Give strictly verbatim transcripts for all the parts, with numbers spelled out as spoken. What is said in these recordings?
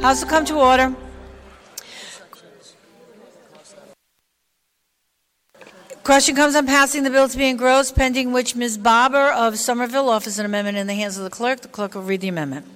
House will come to order. Question comes on passing the bill to be engrossed, pending which Miz Barber of Somerville offers an amendment in the hands of the clerk. The clerk will read the amendment.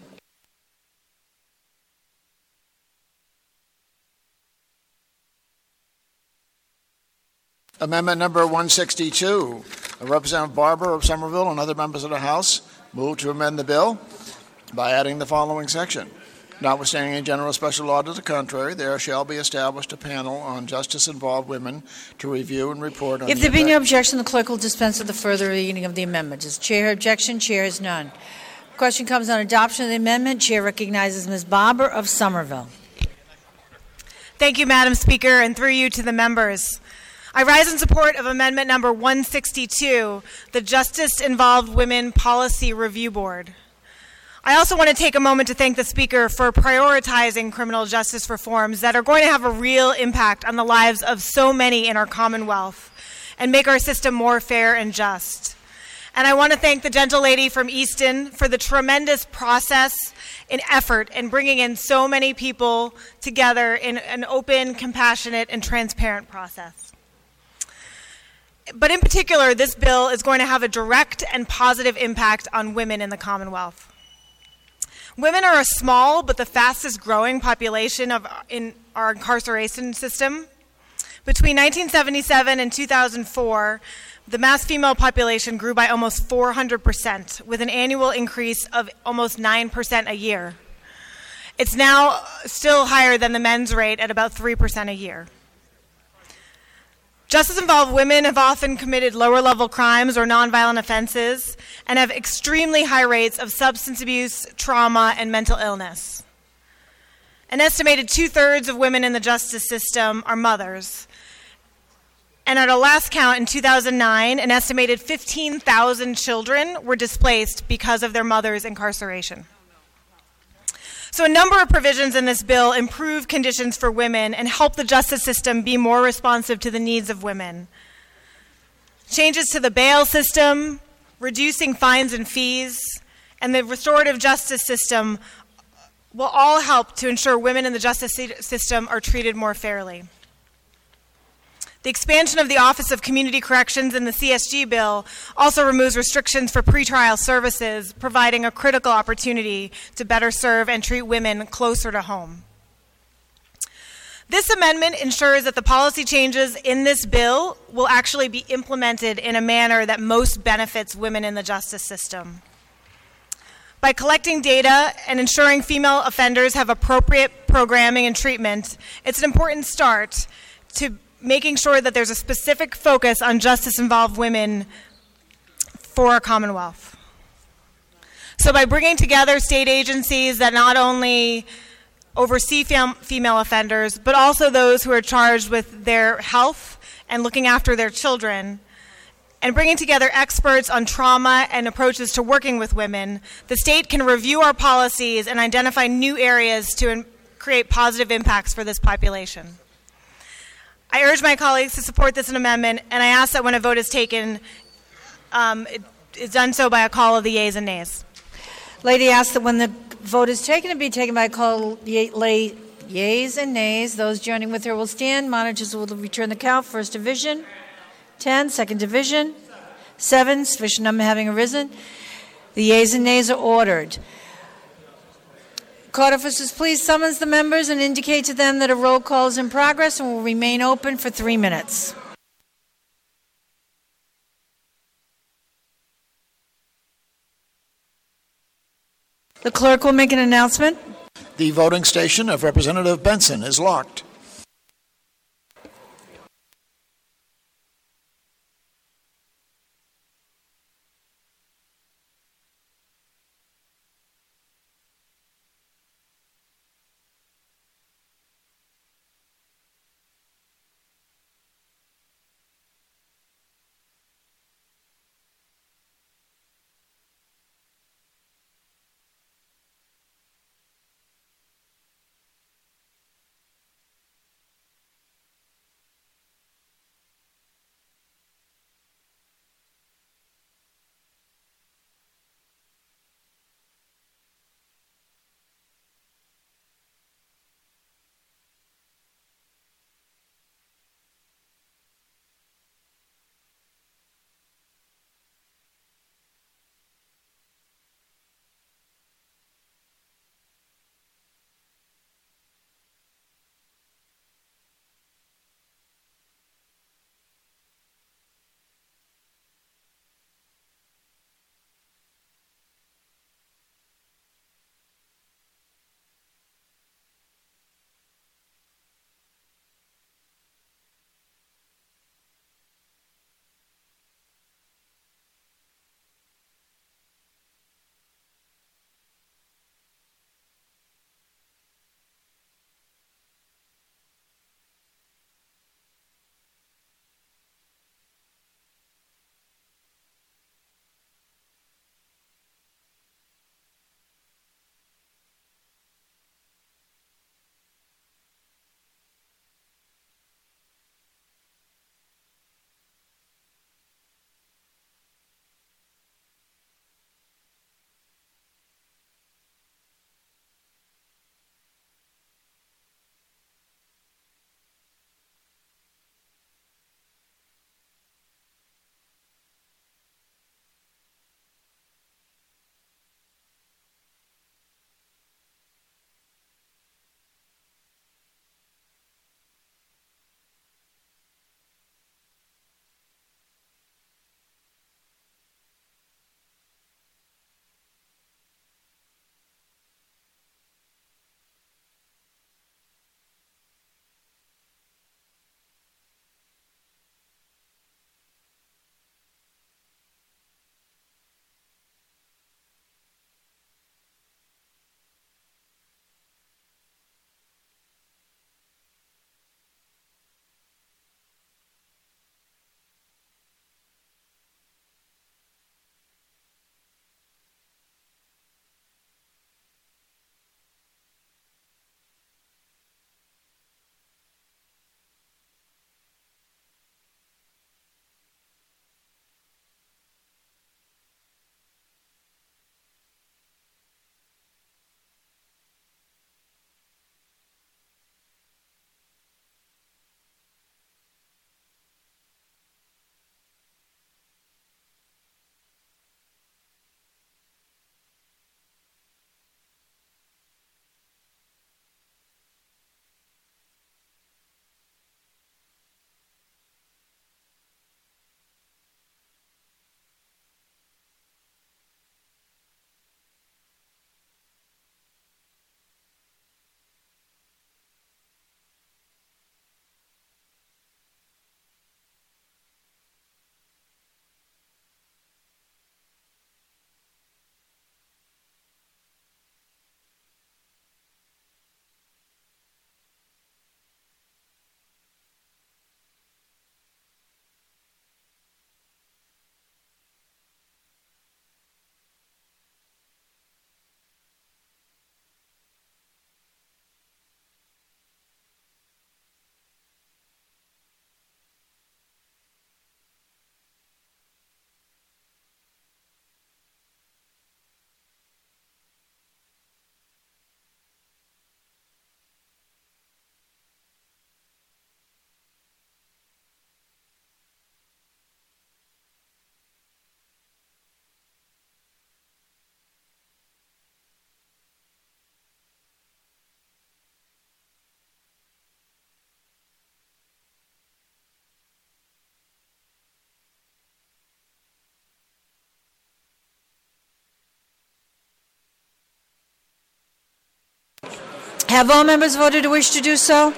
Amendment number one sixty-two. Representative Barber of Somerville and other members of the House move to amend the bill by adding the following section. Notwithstanding any general special law to the contrary, there shall be established a panel on justice-involved women to review and report on If the there be no impact- objection, the clerk will dispense with the further reading of the amendment. Does Chair have objection? Chair has none. Question comes on adoption of the amendment. Chair recognizes Miz Barber of Somerville. Thank you, Madam Speaker, and through you to the members. I rise in support of amendment number one sixty-two, the Justice Involved Women Policy Review Board. I also want to take a moment to thank the Speaker for prioritizing criminal justice reforms that are going to have a real impact on the lives of so many in our Commonwealth and make our system more fair and just. And I want to thank the gentle lady from Easton for the tremendous process and effort in bringing in so many people together in an open, compassionate, and transparent process. But in particular, this bill is going to have a direct and positive impact on women in the Commonwealth. Women are a small but the fastest growing population of in our incarceration system. Between nineteen seventy-seven and two thousand four, the mass female population grew by almost four hundred percent, with an annual increase of almost nine percent a year. It's now still higher than the men's rate at about three percent a year. Justice-involved women have often committed lower-level crimes or nonviolent offenses and have extremely high rates of substance abuse, trauma, and mental illness. An estimated two-thirds of women in the justice system are mothers. And at our last count in two thousand nine, an estimated fifteen thousand children were displaced because of their mother's incarceration. So a number of provisions in this bill improve conditions for women and help the justice system be more responsive to the needs of women. Changes to the bail system, reducing fines and fees, and the restorative justice system will all help to ensure women in the justice system are treated more fairly. The expansion of the Office of Community Corrections in the C S G bill also removes restrictions for pretrial services, providing a critical opportunity to better serve and treat women closer to home. This amendment ensures that the policy changes in this bill will actually be implemented in a manner that most benefits women in the justice system. By collecting data and ensuring female offenders have appropriate programming and treatment, it's an important start to making sure that there's a specific focus on justice-involved women for our Commonwealth. So by bringing together state agencies that not only oversee fem- female offenders, but also those who are charged with their health and looking after their children, and bringing together experts on trauma and approaches to working with women, the state can review our policies and identify new areas to in- create positive impacts for this population. I urge my colleagues to support this amendment, and I ask that when a vote is taken, um, it is done so by a call of the yeas and nays. Lady asks that when the vote is taken, it be taken by a call of ye- lay- yeas and nays. Those joining with her will stand. Monitors will return the count. First division, ten. Second division, seven. Sufficient number having arisen. The yeas and nays are ordered. Court officers, please summons the members and indicate to them that a roll call is in progress and will remain open for three minutes. The clerk will make an announcement. The voting station of Representative Benson is locked. Have all members voted who wish to do so?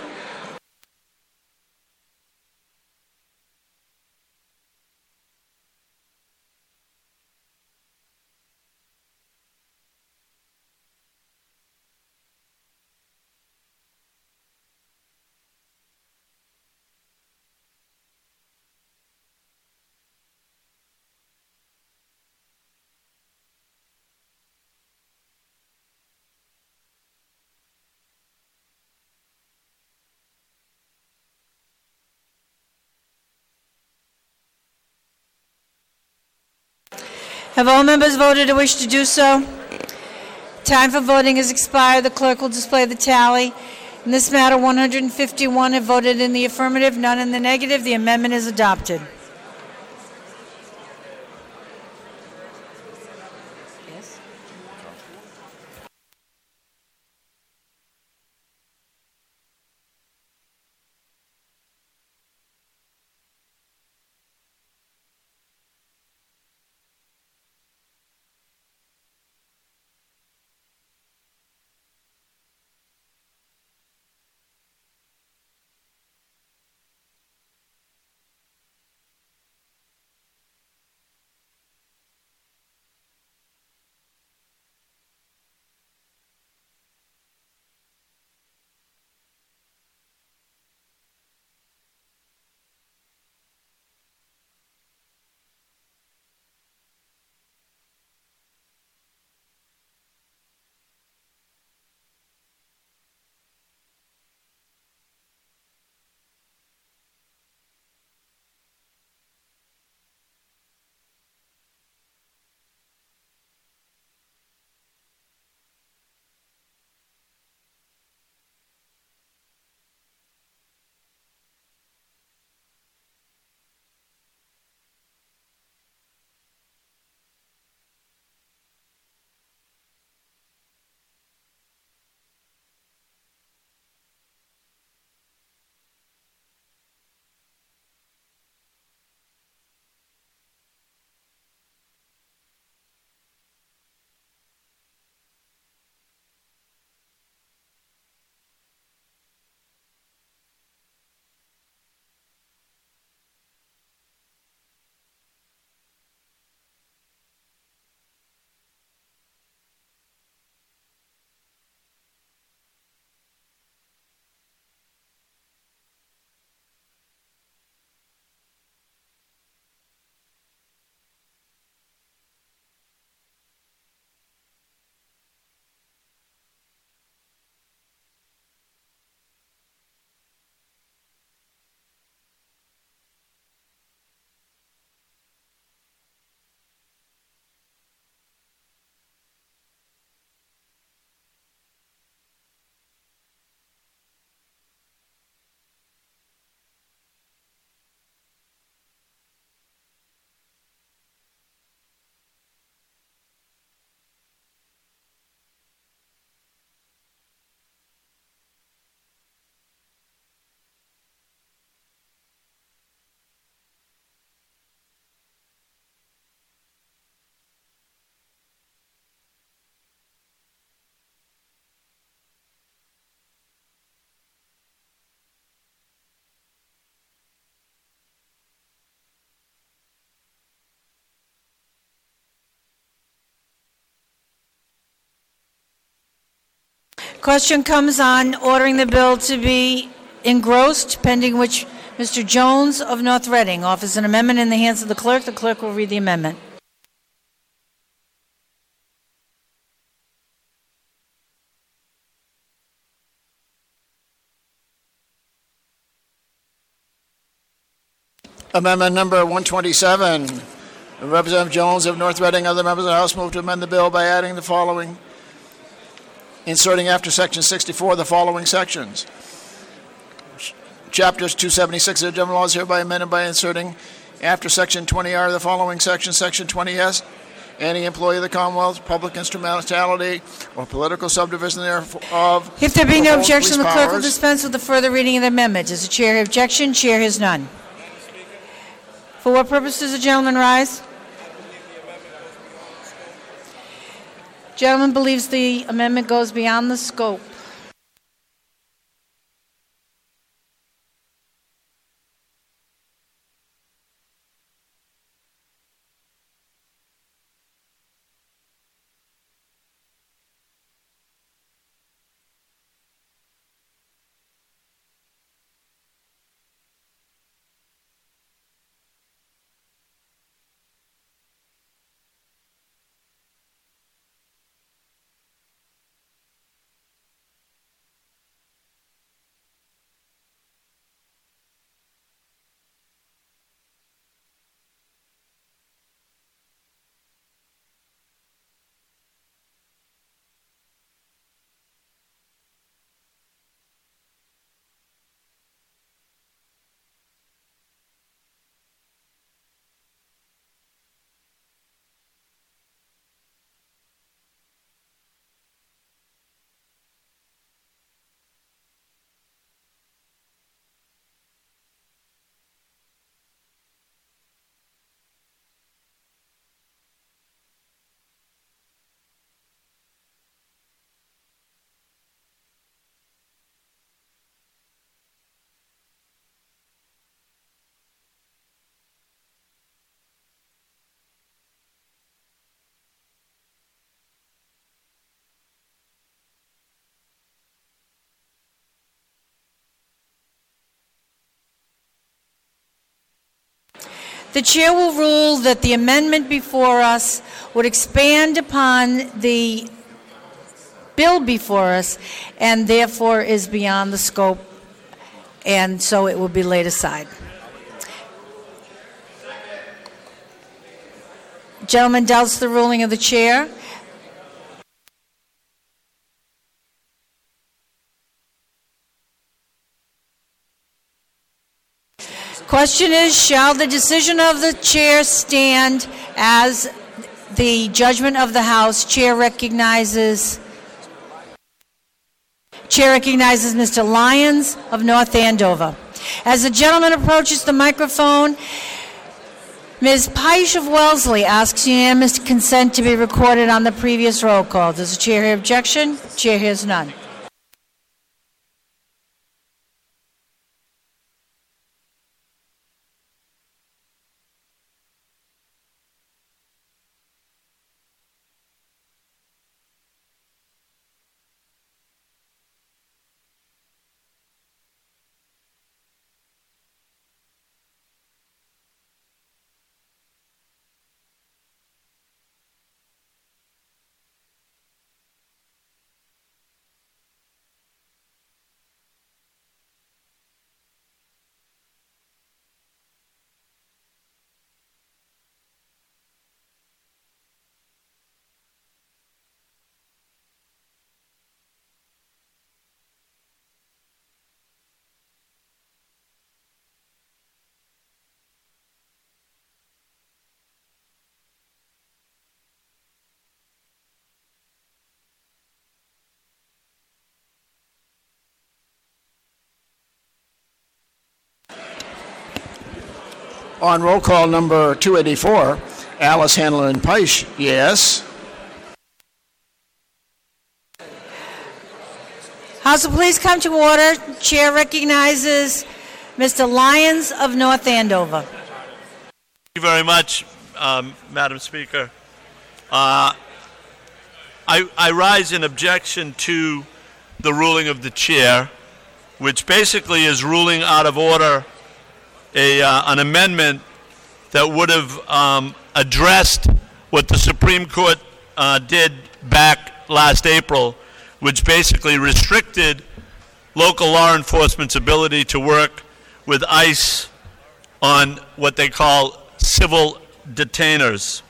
Have all members voted who wish to do so? Time for voting has expired. The clerk will display the tally. In this matter, one hundred fifty-one have voted in the affirmative, none in the negative. The amendment is adopted. Yes. Question comes on ordering the bill to be engrossed, pending which Mister Jones of North Reading offers an amendment in the hands of the clerk. The clerk will read the amendment. Amendment number one twenty-seven. Representative Jones of North Reading, other members of the House move to amend the bill by adding the following, inserting after section sixty-four the following sections. Chapter two seventy-six of the general laws hereby amended by inserting after section twenty R the following section, section twenty S. Any employee of the Commonwealth, public instrumentality, or political subdivision thereof. If there be no holds objection, the police clerk will powers. dispense with the further reading of the amendment. Does the chair have objection? Chair has none. For what purpose does the gentleman rise? Gentleman believes the amendment goes beyond the scope. The chair will rule that the amendment before us would expand upon the bill before us and therefore is beyond the scope, and so it will be laid aside. Gentleman doubts the ruling of the chair. Question is, shall the decision of the chair stand as the judgment of the House? Chair recognizes Chair recognizes Mister Lyons of North Andover. As the gentleman approaches the microphone, Miz Peisch of Wellesley asks unanimous consent to be recorded on the previous roll call. Does the chair hear objection? Chair hears none. On roll call number two eighty-four, Alice Hanlon Peisch, yes. House will please come to order. Chair recognizes Mister Lyons of North Andover. Thank you very much, um, Madam Speaker. Uh, I, I rise in objection to the ruling of the chair, which basically is ruling out of order a, uh, an amendment that would have um, addressed what the Supreme Court uh, did back last April, which basically restricted local law enforcement's ability to work with ICE on what they call civil detainers.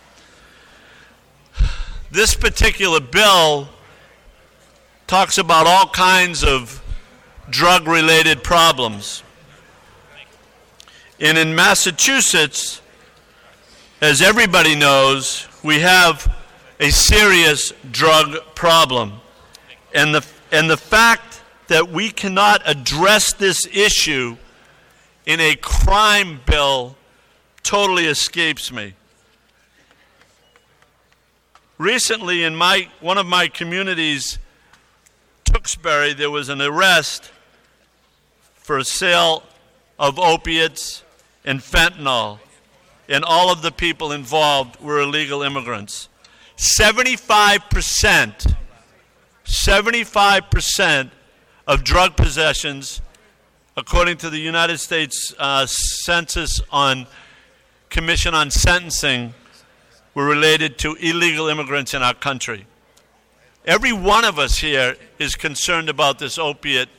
This particular bill talks about all kinds of drug-related problems. And in Massachusetts, as everybody knows, we have a serious drug problem. And the, and the fact that we cannot address this issue in a crime bill totally escapes me. Recently, in my, one of my communities, Tewksbury, there was an arrest for sale of opiates and fentanyl, and all of the people involved were illegal immigrants. seventy-five percent, seventy-five percent of drug possessions, according to the United States uh, Census on Commission on Sentencing, were related to illegal immigrants in our country. Every one of us here is concerned about this opiate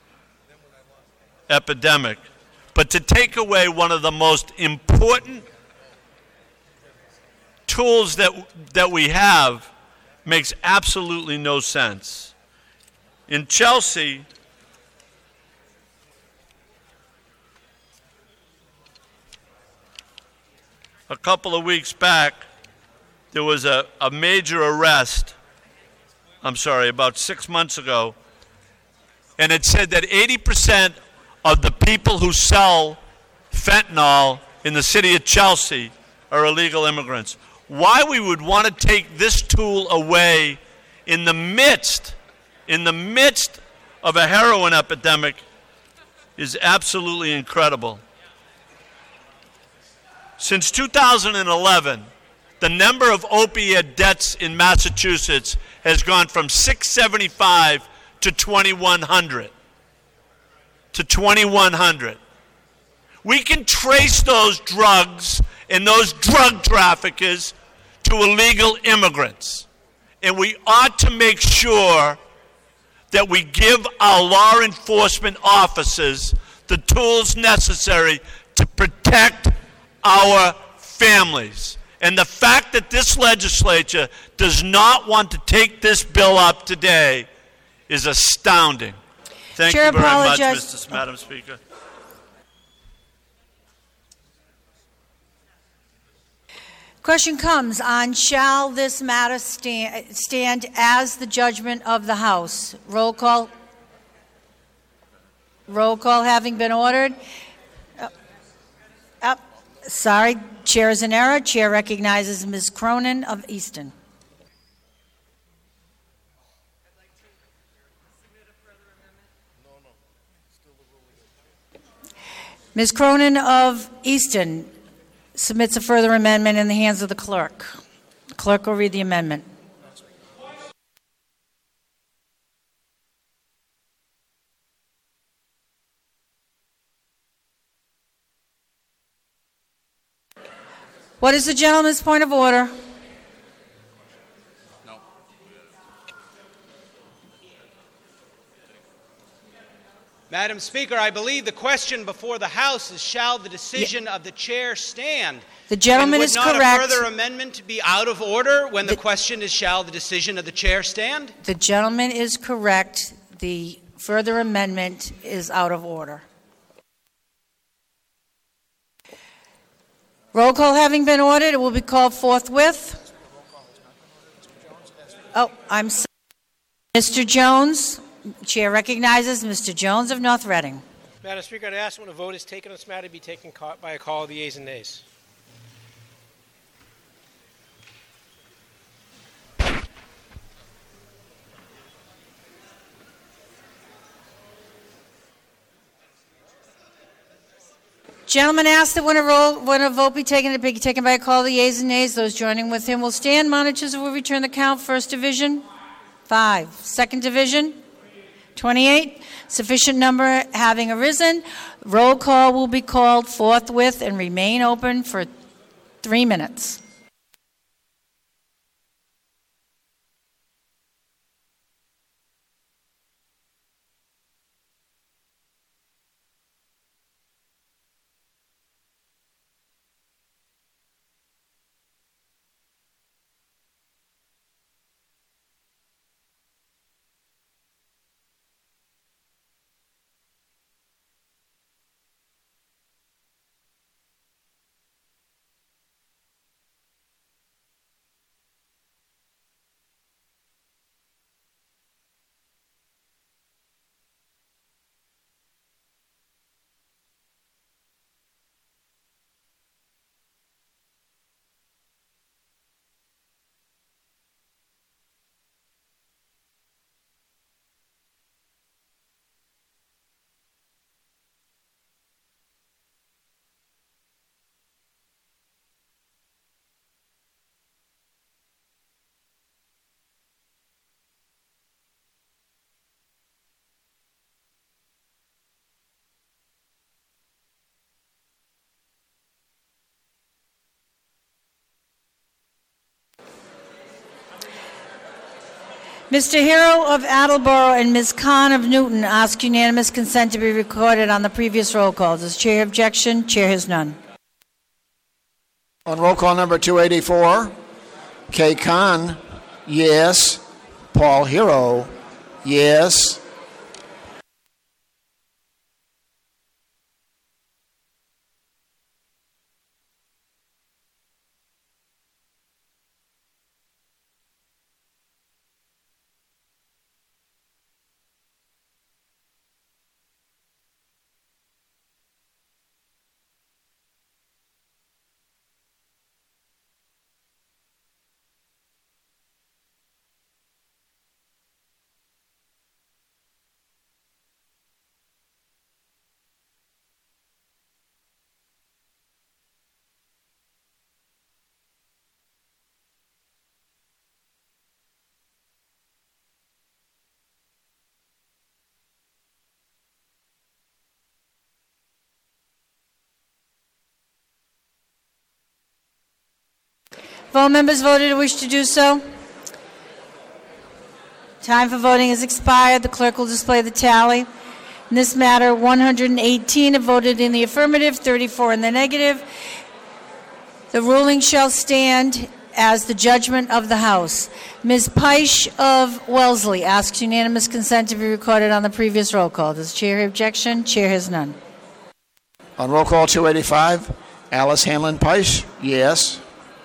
epidemic. But to take away one of the most important tools that, that we have makes absolutely no sense. In Chelsea, a couple of weeks back, there was a, a major arrest, I'm sorry, about six months ago, and it said that eighty percent of the people who sell fentanyl in the city of Chelsea are illegal immigrants. Why we would want to take this tool away in the midst, in the midst of a heroin epidemic is absolutely incredible. Since two thousand eleven, the number of opiate deaths in Massachusetts has gone from six seventy-five to twenty-one hundred. To twenty-one hundred. We can trace those drugs and those drug traffickers to illegal immigrants. And we ought to make sure that we give our law enforcement officers the tools necessary to protect our families. And the fact that this legislature does not want to take this bill up today is astounding. Thank Chair you very much, apologize- Mister Madam Speaker. Question comes on, shall this matter stand, stand as the judgment of the House? Roll call. Roll call having been ordered. Uh, uh, sorry, Chair is in error. Chair recognizes Miz Cronin of Easton. Miz Cronin of Easton submits a further amendment in the hands of the clerk. The clerk will read the amendment. What is the gentleman's point of order? Madam Speaker, I believe the question before the House is, shall the decision of the chair stand? The gentleman And would is not correct. a further amendment be out of order when the, the question is, shall the decision of the chair stand? The gentleman is correct. The further amendment is out of order. Roll call having been ordered, it will be called forthwith. Oh, I'm sorry. Mister Jones. Chair recognizes Mister Jones of North Reading. Madam Speaker, I'd ask when a vote is taken on this matter to be taken by a call of the yeas and nays. Gentleman asks that when a, roll, when a vote be taken, it be taken by a call of the yeas and nays. Those joining with him will stand. Monitors will return the count. First division, five. Second division, twenty-eight. Sufficient number having arisen. Roll call will be called forthwith and remain open for three minutes. Mister Hero of Attleboro and Miz Khan of Newton ask unanimous consent to be recorded on the previous roll calls. Does Chair objection? Chair has none. On roll call number two eighty-four, Kay Khan, yes. Paul Hero, yes. Have all members voted or wish to do so? Time for voting has expired. The clerk will display the tally. In this matter, one hundred eighteen have voted in the affirmative, thirty-four in the negative. The ruling shall stand as the judgment of the House. Miz Peisch of Wellesley asks unanimous consent to be recorded on the previous roll call. Does the chair have objection? Chair has none. On roll call two eighty-five, Alice Hanlon Peisch, yes.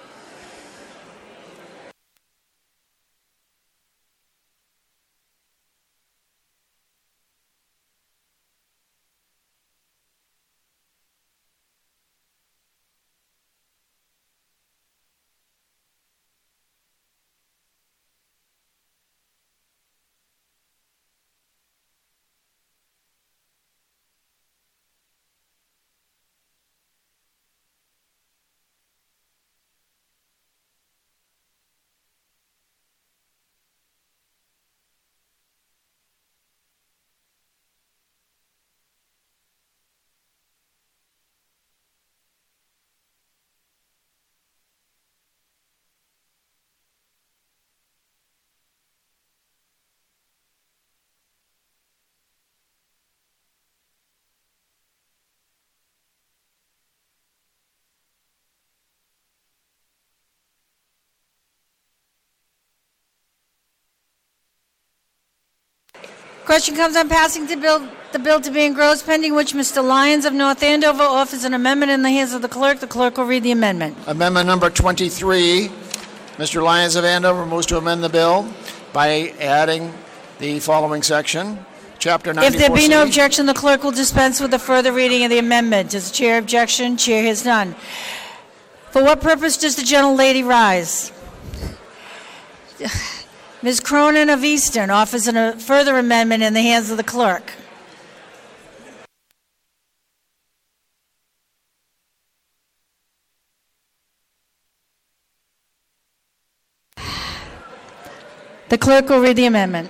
Question comes on passing the bill, the bill to be engrossed, pending which Mister Lyons of North Andover offers an amendment in the hands of the clerk. The clerk will read the amendment. Amendment number twenty-three. Mister Lyons of Andover moves to amend the bill by adding the following section. Chapter ninety-four C. If there be no objection, the clerk will dispense with the further reading of the amendment. Does the chair objection? Chair has none. For what purpose does the gentlelady rise? Miz Cronin of Easton offers an, a further amendment in the hands of the clerk. The clerk will read the amendment.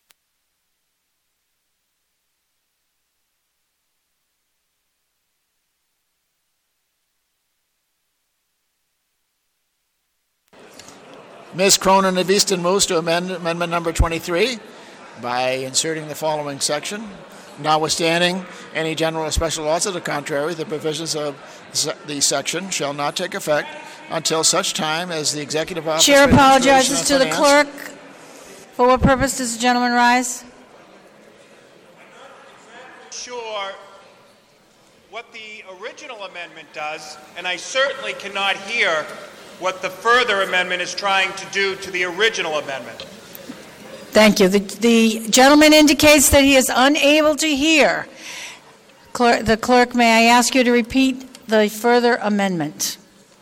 Miz Cronin of Easton moves to amend amendment number twenty-three by inserting the following section. Notwithstanding any general or special laws to the contrary, the provisions of the section shall not take effect until such time as the executive office... Chair apologizes to the clerk. For what purpose does the gentleman rise? Sure what the original amendment does, and I certainly cannot hear what the further amendment is trying to do to the original amendment. Thank you. The, the gentleman indicates that he is unable to hear. Clerk, the clerk, may I ask you to repeat the further amendment?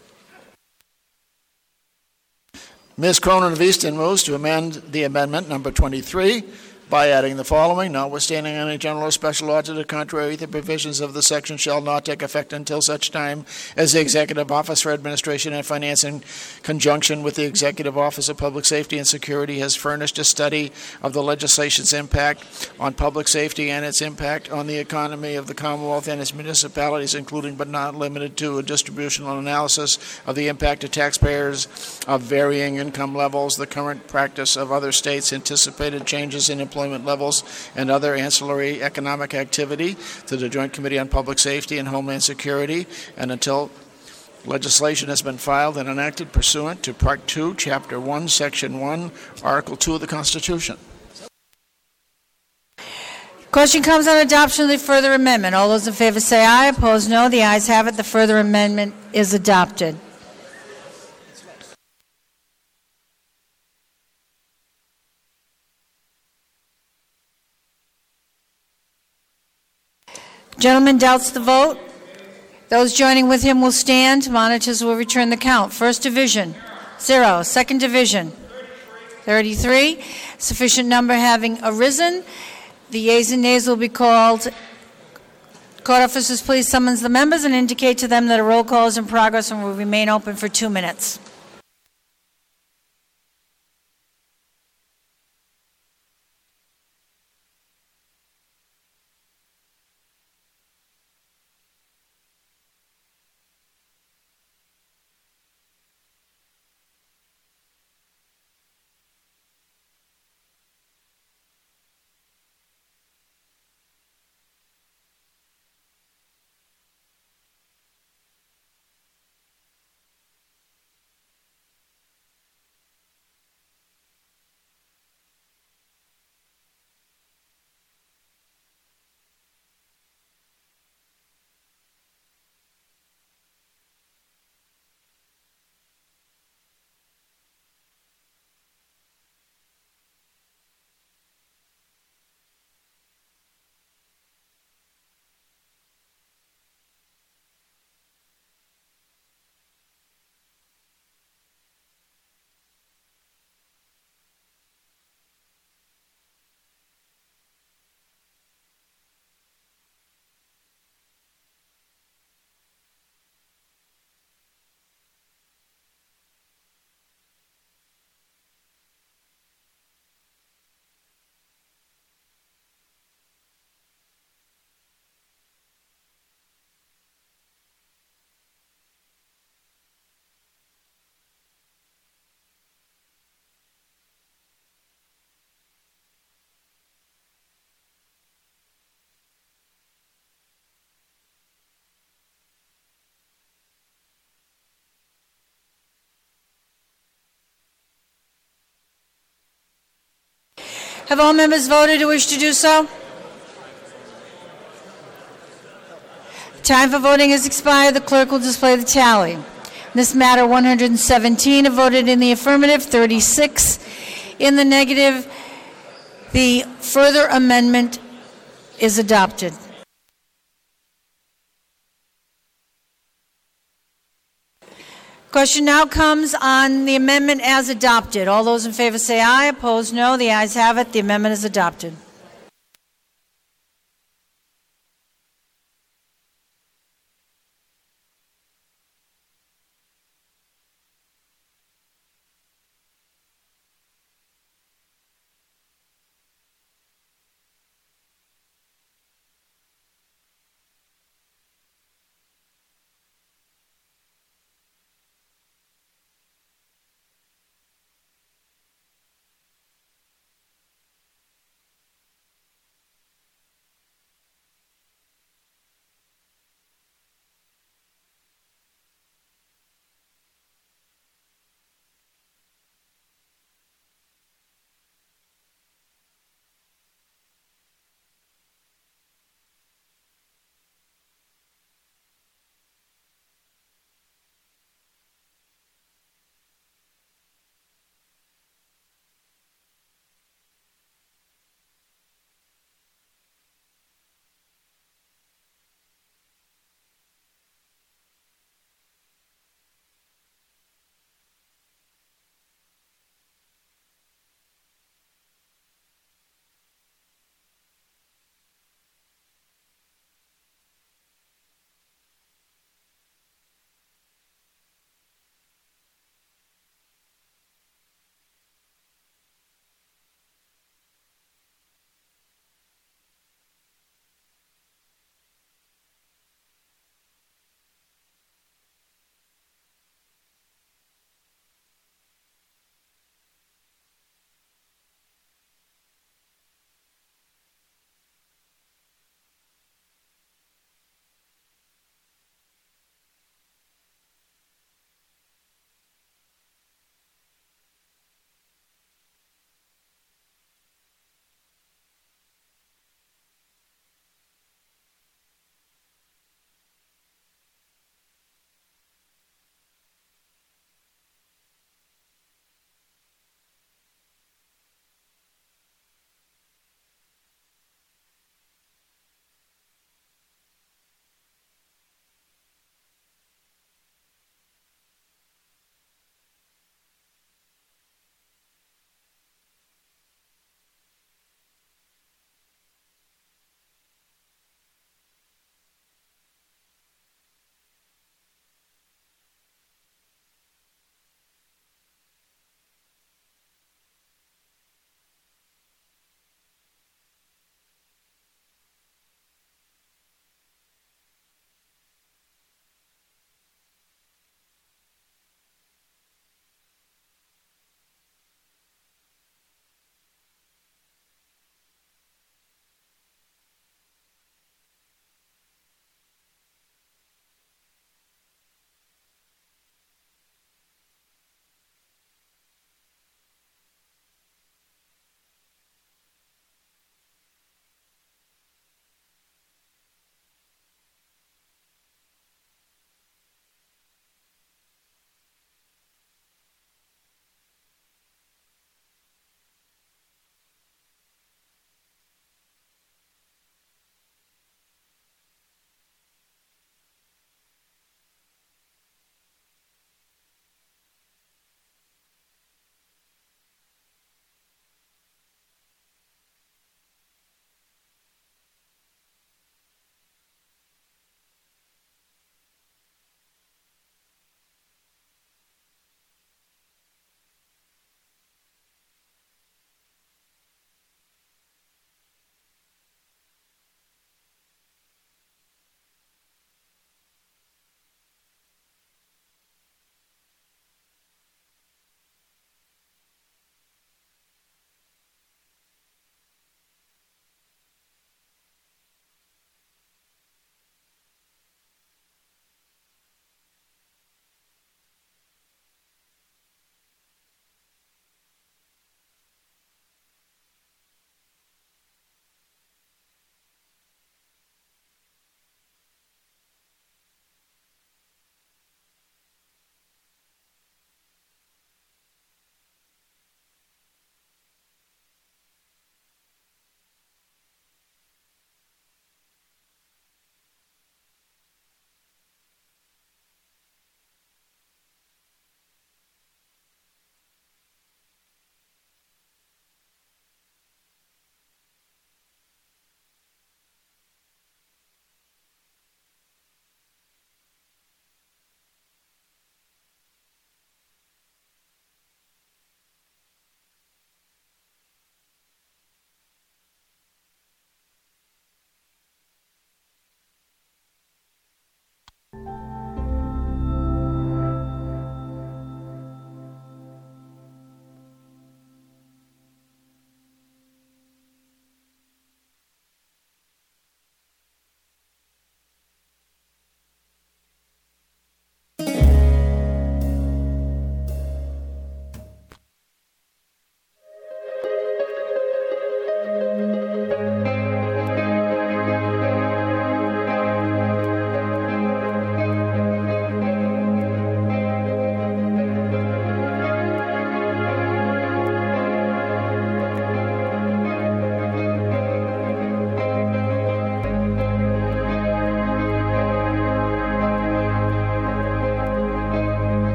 Miz Cronin of Easton moves to amend the amendment number twenty-three by adding the following. Notwithstanding any general or special law to the contrary, the provisions of the section shall not take effect until such time as the Executive Office for Administration and Finance, in conjunction with the Executive Office of Public Safety and Security, has furnished a study of the legislation's impact on public safety and its impact on the economy of the Commonwealth and its municipalities, including but not limited to a distributional analysis of the impact to taxpayers of varying income levels, the current practice of other states, anticipated changes in employment levels, and other ancillary economic activity, to the Joint Committee on Public Safety and Homeland Security, and until legislation has been filed and enacted pursuant to Part two, Chapter one, Section one, Article two of the Constitution. Question comes on adoption of the further amendment. All those in favor say aye. Opposed, no. The ayes have it. The further amendment is adopted. Gentleman doubts the vote. Those joining with him will stand. Monitors will return the count. First division, zero. Second division, thirty-three. Sufficient number having arisen. The yeas and nays will be called. Court officers, please summons the members and indicate to them that a roll call is in progress and will remain open for two minutes. Have all members voted who wish to do so? Time for voting has expired. The clerk will display the tally. In this matter, one hundred seventeen have voted in the affirmative, thirty-six in the negative. The further amendment is adopted. Question now comes on the amendment as adopted. All those in favor say aye. Opposed, no. The ayes have it. The amendment is adopted.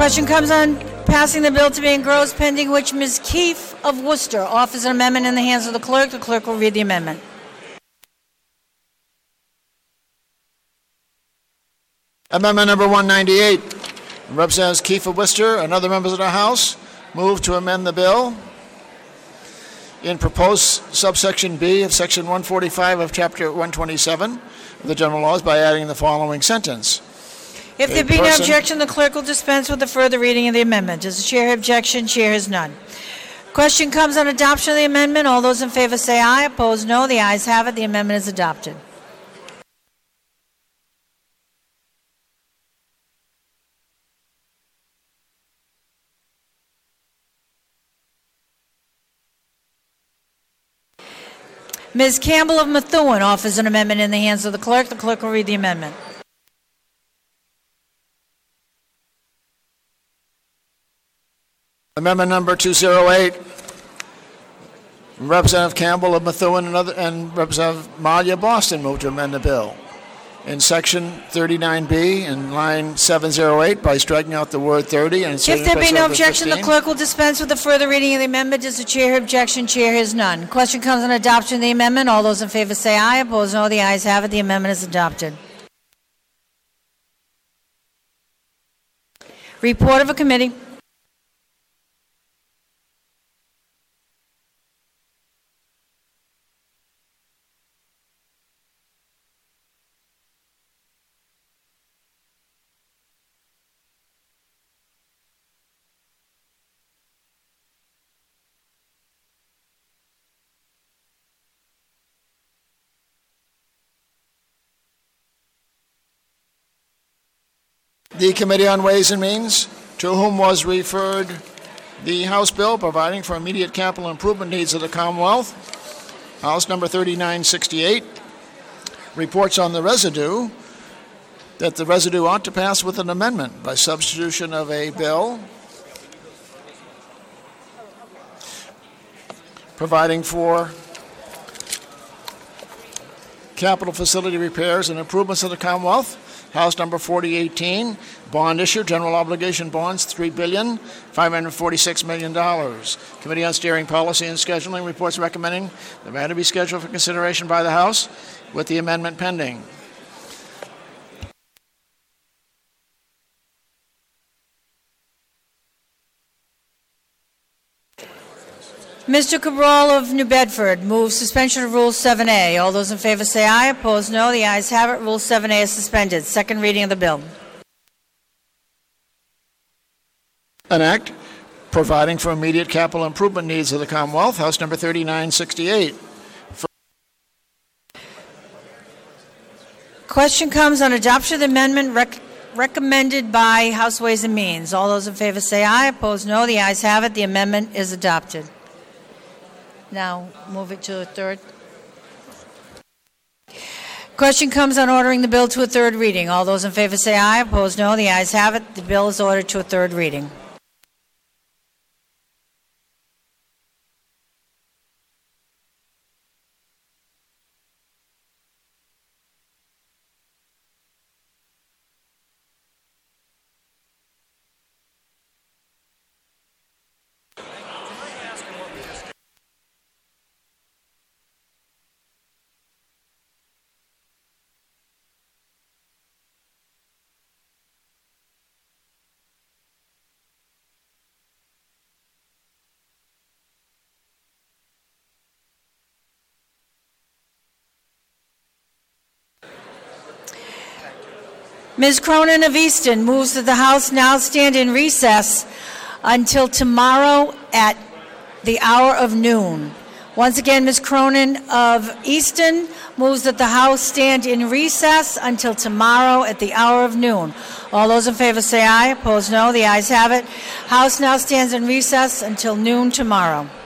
Question comes on passing the bill to be engrossed, pending which Miz Keefe of Worcester offers an amendment in the hands of the clerk. The clerk will read the amendment. Amendment number one ninety-eight. Representatives Keefe of Worcester and other members of the House move to amend the bill in proposed subsection B of section one forty-five of chapter one twenty-seven of the general laws by adding the following sentence. If there A be no person- objection, the clerk will dispense with the further reading of the amendment. Does the chair have objection? Chair has none. Question comes on adoption of the amendment. All those in favor say aye. Opposed, no. The ayes have it. The amendment is adopted. Miz Campbell of Methuen offers an amendment in the hands of the clerk. The clerk will read the amendment. Amendment number two oh eight. Representative Campbell of Methuen and, other, and Representative Malia Boston move to amend the bill in section thirty-nine B in line seven oh eight by striking out the word thirty and inserting If there in be place no of objection, the fifteen. clerk will dispense with the further reading of the amendment. Does the chair have objection? Chair has none. Question comes on adoption of the amendment. All those in favor say aye. Opposed, no. The ayes have it. The amendment is adopted. Report of a committee. The Committee on Ways and Means, to whom was referred the House bill providing for immediate capital improvement needs of the Commonwealth, House number thirty-nine sixty-eight, reports on the residue that the residue ought to pass with an amendment by substitution of a bill providing for capital facility repairs and improvements of the Commonwealth, House number forty eighteen, bond issue, general obligation bonds, three billion five hundred forty-six million dollars. Committee on Steering Policy and Scheduling reports recommending the matter be scheduled for consideration by the House with the amendment pending. Mister Cabral of New Bedford moves suspension of Rule seven A. All those in favor say aye. Opposed, no. The ayes have it. Rule seven A is suspended. Second reading of the bill. An act providing for immediate capital improvement needs of the Commonwealth, House number thirty-nine sixty-eight. Question comes on adoption of the amendment rec- recommended by House Ways and Means. All those in favor say aye. Opposed, no. The ayes have it. The amendment is adopted. Now move it to a third. Question comes on ordering the bill to a third reading. All those in favor say aye. Opposed, no. The ayes have it. The bill is ordered to a third reading. Miz Cronin of Easton moves that the House now stand in recess until tomorrow at the hour of noon. Once again, Miz Cronin of Easton moves that the House stand in recess until tomorrow at the hour of noon. All those in favor say aye. Opposed, no. The ayes have it. House now stands in recess until noon tomorrow.